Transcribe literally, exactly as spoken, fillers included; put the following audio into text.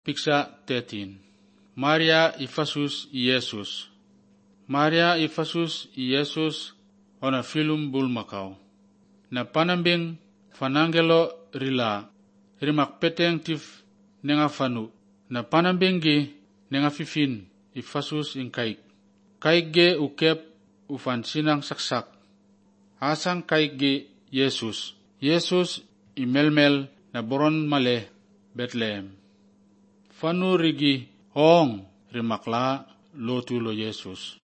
Piksa thirteen. Maria ifasus Yesus. Maria ifasus Yesus ona filum bulmakau. Na panambing fanangelo rila rimak peteng tif nenga fanu. Na panambing gi nenga fifin ifasus in kaik. Kaik ge ukep ufan sinang saksak. Asang kaik ge Yesus. Yesus imelmel na boron male Bethlehem. Fanu rigi ong rimakla lotu lo Yesus.